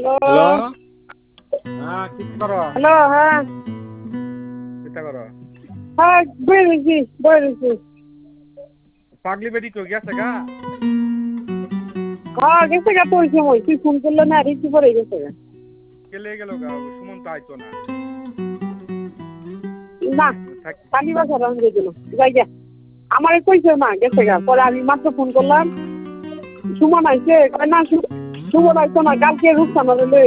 hello hello হ্যাঁ কি করো হ্যালো হ্যাঁ চিন্তা করো হ্যাঁ বই রয়েছি পাগলি বেটি কই গেছে গা হ্যাঁ গেছে গা তো ওই সময় তুই ফোন করলে না রিসিভ করে গেছে গা গেলে গেল গা সুমন্ত আইতো না না থাক কালি বাজার আনবে দিল যাই গা আমারে কইছে না গেছে গা পরে আমি মাত্র ফোন করলাম সুমন আইছে কয় না সুমন আইতো না কালকে রূপসানা লয়ে